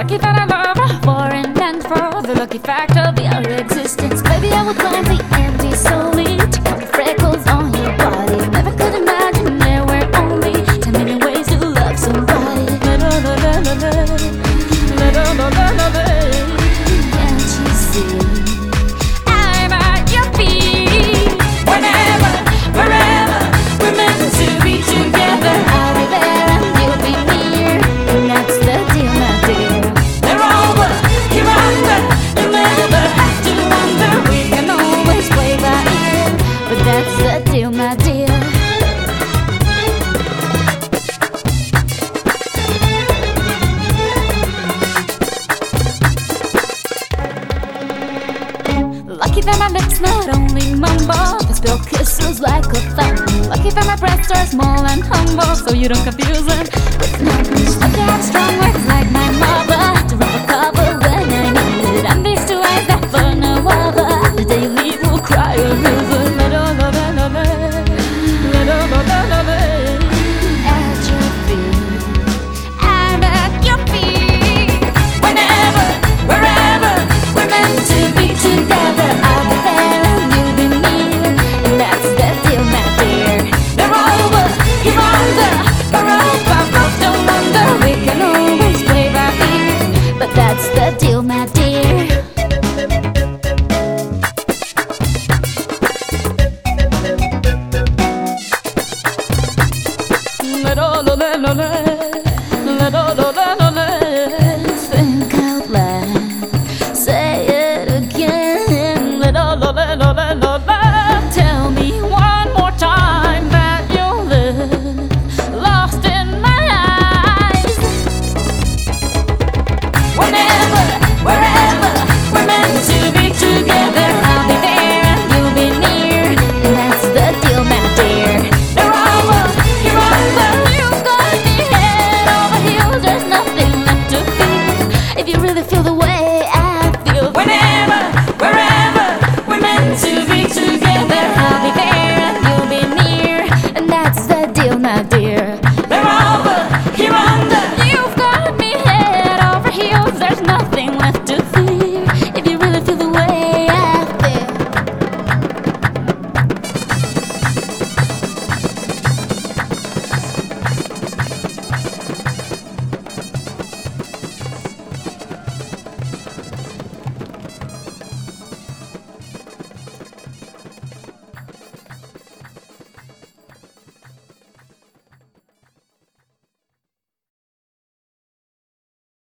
Lucky that I love her for and meant for the lucky fact of your existence. Baby, I will climb the empty solely to count the freckles on your body. Never could imagine there were only 10 million ways to love somebody. Can't you see? I'm at your feet. Whenever, wherever we're meant to be together, I'll be there and you'll be near, and that's the deal, my dear. They're over, you're under, you never have to wonder. We can always play by ear, but that's the deal, my dear. Lucky that my lips not only mumble, they spill kisses like a fountain. Lucky that my breasts are small and humble, so you don't confuse them with mountains. Lucky I have strong words like my mother to rub a cover when I need it. And these two eyes that for no other, the day you leave will cry a river. At your feet, I'm at your feet. Whenever, wherever we're meant to be together, I'll be there and you'll be near, and that's the deal, my dear. They're over, you're under, we're over, both don't wonder. We can always play by ear, but that's the deal, my dear. Think out loud, say it again. Tell me one more time that you'll live lost in my eyes. Whenever, wherever we're meant to be together, I'll be there and you'll be near, and that's the deal, my dear. They're over, you're under, you've got me head over heels. There's nothing left to feel if you really feel the way I feel. Whenever, wherever we're meant to be together, I'll be there and you'll be near, and that's the deal, my dear. They're over, you're under, you've got me head over heels. There's nothing left